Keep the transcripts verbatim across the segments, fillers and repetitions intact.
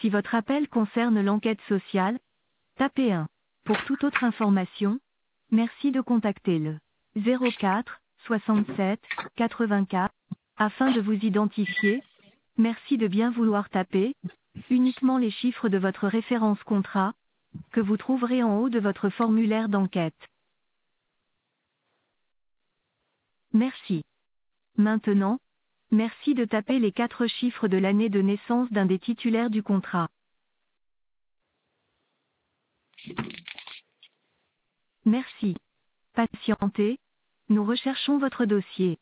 Si votre appel concerne l'enquête sociale, tapez un. Pour toute autre information, merci de contacter le zéro quatre soixante-sept quatre-vingt-quatre. Afin de vous identifier, merci de bien vouloir taper uniquement les chiffres de votre référence contrat, que vous trouverez en haut de votre formulaire d'enquête. Merci. Maintenant, merci de taper les quatre chiffres de l'année de naissance d'un des titulaires du contrat. Merci. Patientez, nous recherchons votre dossier.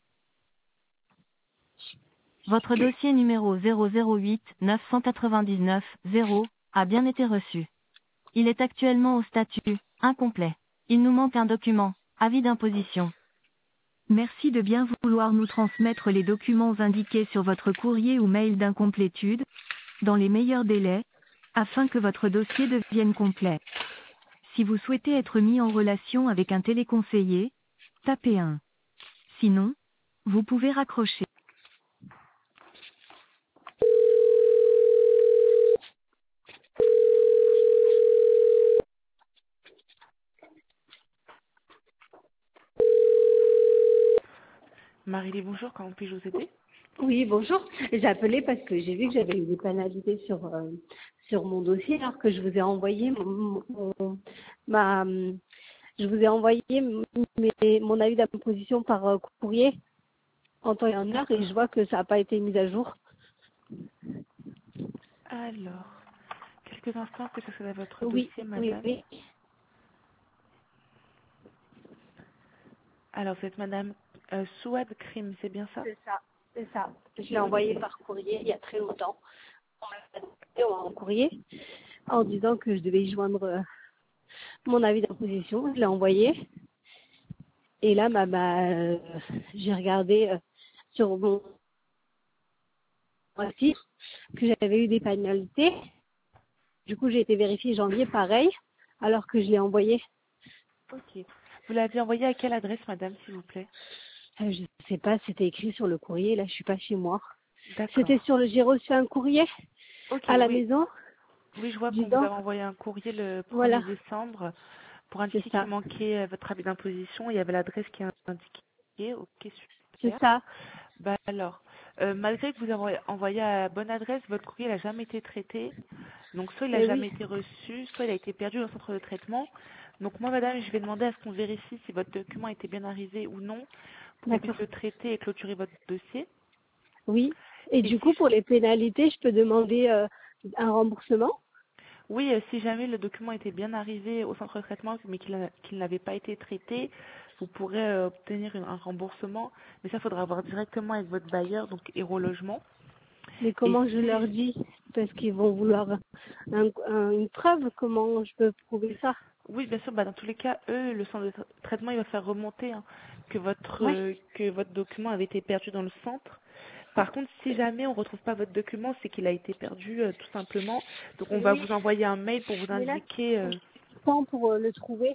Votre dossier numéro zéro zéro huit neuf cent quatre-vingt-dix-neuf zéro a bien été reçu. Il est actuellement au statut incomplet. Il nous manque un document, avis d'imposition. Merci de bien vouloir nous transmettre les documents indiqués sur votre courrier ou mail d'incomplétude, dans les meilleurs délais, afin que votre dossier devienne complet. Si vous souhaitez être mis en relation avec un téléconseiller, tapez un. Sinon, vous pouvez raccrocher. Marie, bonjour, comment puis-je vous aider? Oui, bonjour. J'ai appelé parce que j'ai vu que j'avais eu des pénalités sur euh, sur mon dossier alors que je vous ai envoyé mon, mon- ma je vous ai envoyé mes- mon avis d'imposition par euh, courrier en temps et en heure et je vois que ça n'a pas été mis à jour. Alors, quelques instants que ça soit à votre Oui, dossier, oui, madame. oui. Alors, vous êtes madame euh, Souad Krim, c'est bien ça? C'est ça, c'est ça. Je l'ai envoyé par courrier il y a très longtemps. On m'a demandé en courrier en disant que je devais y joindre euh, mon avis d'imposition. Je l'ai envoyé. Et là, bah, bah, euh, j'ai regardé euh, sur mon site que j'avais eu des pénalités. Du coup, j'ai été vérifier janvier, pareil, alors que je l'ai envoyé. Ok. Vous l'avez envoyé à quelle adresse, madame, s'il vous plaît? Euh, je sais pas, c'était écrit sur le courrier. Là, je suis pas chez moi. C'était D'accord. sur le. J'ai reçu un courrier Ok, à la oui. maison Oui, je vois qu'on vous disant, a envoyé un courrier le premier voilà, décembre pour c'est indiquer qu'il ça, manquait euh, votre avis d'imposition. Il y avait l'adresse qui est indiquée. Ok, c'est super. ça. Bah alors, euh, malgré que vous avez envoyé à la bonne adresse, votre courrier n'a jamais été traité. Donc soit il n'a Et oui, jamais été reçu, soit il a été perdu dans le centre de traitement. Donc moi, madame, je vais demander à ce qu'on vérifie si votre document a été bien arrivé ou non pour qu'on puisse d'accord. le traiter et clôturer votre dossier. Oui. Et Et du si coup, pour les pénalités, je peux demander euh, un remboursement. Oui, euh, si jamais le document était bien arrivé au centre de traitement, mais qu'il a- qu'il n'avait pas été traité, vous pourrez euh, obtenir une- un remboursement. Mais ça, il faudra voir directement avec votre bailleur, donc Héro Logement. Mais Et comment je si, leur dis? Parce qu'ils vont vouloir un- un- une preuve. Comment je peux prouver ça? oui, bien sûr, bah, dans tous les cas, eux, le centre de tra- traitement, il va faire remonter hein, que votre Ouais. euh, que votre document avait été perdu dans le centre. Par contre, si jamais on ne retrouve pas votre document, c'est qu'il a été perdu euh, tout simplement. Donc, on va Oui. vous envoyer un mail pour vous Mais là, indiquer. Euh, temps pour euh, le trouver.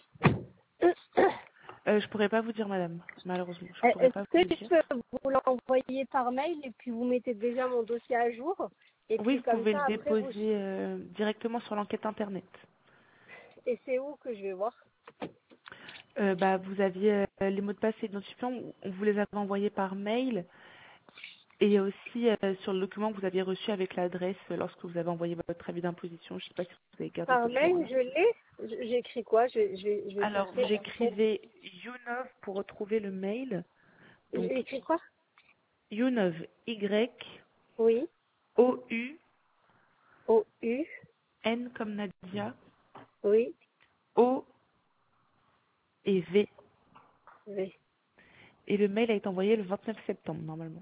euh, je pourrais pas vous dire, madame, malheureusement, je pourrais pas Est-ce que vous je dire. peux vous l'envoyer par mail et puis vous mettez déjà mon dossier à jour? Et Oui, puis vous comme pouvez le ça, après, déposer vous... euh, directement sur l'enquête internet. Et c'est où que je vais voir? Euh, bah, vous aviez euh, les mots de passe et identifiants, on vous les avait envoyés par mail et aussi euh, sur le document que vous aviez reçu avec l'adresse euh, lorsque vous avez envoyé votre avis d'imposition. Je ne sais pas si vous avez gardé ce Par mail, document-là. je l'ai. Je- J'écris quoi? je, je, vais, je vais Alors, vous chercher. écrivez Younov pour retrouver le mail. Donc, J'écris quoi? Younov, Oui. Y-O-U-N O U. comme Nadia, Oui. O et V. V. Et le mail a été envoyé le vingt-neuf septembre, normalement.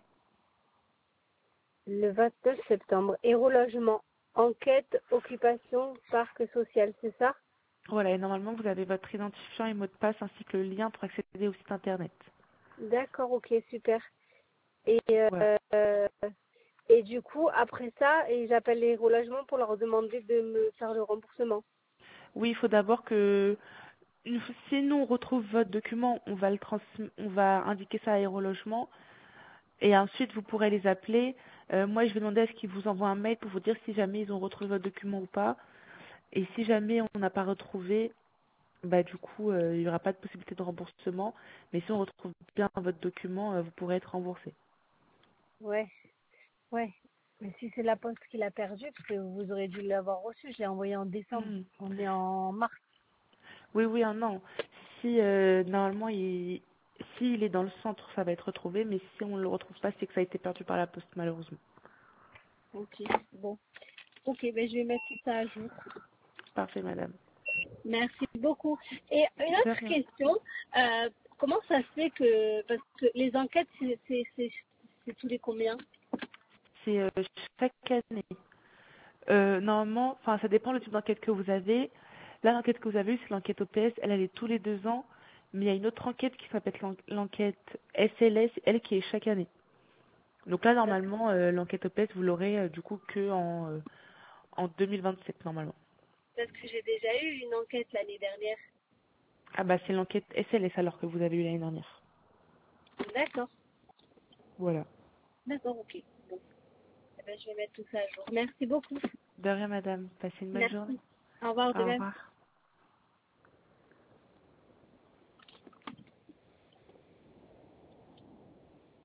Le vingt-neuf septembre. Logement. Enquête, occupation, parc social, c'est ça? Voilà, et normalement, vous avez votre identifiant et mot de passe ainsi que le lien pour accéder au site internet. D'accord, ok, super. Et, Voilà. euh, et du coup, après ça, et j'appelle les relogements pour leur demander de me faire le remboursement. Oui, il faut d'abord que, une fois- si nous on retrouve votre document, on va le trans, on va indiquer ça à Aérologement, et ensuite vous pourrez les appeler Euh, moi, je vais demander à ce qu'ils vous envoient un mail pour vous dire si jamais ils ont retrouvé votre document ou pas. Et si jamais on n'a pas retrouvé, bah du coup, euh, il n'y aura pas de possibilité de remboursement. Mais si on retrouve bien votre document, euh, vous pourrez être remboursé. Ouais, ouais. Mais si c'est la poste qui l'a perdu, parce que vous aurez dû l'avoir reçu, je l'ai envoyé en décembre. Hmm. On est en mars. Oui, oui, un an. Si euh, normalement il s'il est dans le centre, ça va être retrouvé, mais si on ne le retrouve pas, c'est que ça a été perdu par la poste, malheureusement. Ok, bon. Ok, ben je vais mettre tout ça à jour. Parfait, madame. Merci beaucoup. Et une De autre rien. question, euh, comment ça se fait que, parce que les enquêtes, c'est c'est- c'est- c'est tous les combien? C'est euh, chaque année. Euh, normalement, enfin, ça dépend le type d'enquête que vous avez. Là, l'enquête que vous avez eue, c'est l'enquête O P S. Elle, elle est tous les deux ans. Mais il y a une autre enquête qui s'appelle l'en- l'enquête S L S, elle qui est chaque année. Donc là, normalement, euh, l'enquête O P S, vous l'aurez euh, du coup que en, euh, en deux mille vingt-sept, normalement. Parce que j'ai déjà eu une enquête l'année dernière. Ah bah, c'est l'enquête S L S alors que vous avez eu l'année dernière. D'accord, Voilà. d'accord, ok. Bon, eh ben, je vais mettre tout ça à jour. Merci beaucoup. De rien, madame. Passez une bonne journée. Merci. Au revoir de Au même. revoir.